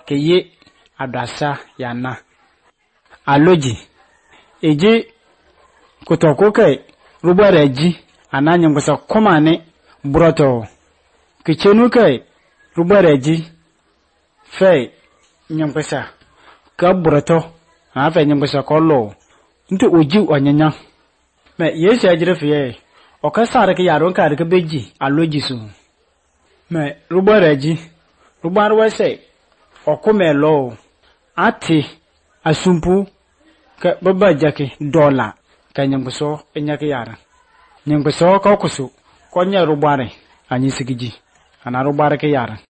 ke ye adasa yana aloji eji kutoko ke rubare ji ananya ngusa komane broto kichenu ke rubare ji fe nyambasa ka broto afa nyambasa kollo ntu oji onyanya me yesi ajire fe o ka sare ke yaron ka de beji aloji su me rubare ji rubar wese okumelo ati asumpu ka baba jake dola ka nyambuso enyake yara nyambuso ka kusu konya rubare anyi sigiji ana rubare ke yara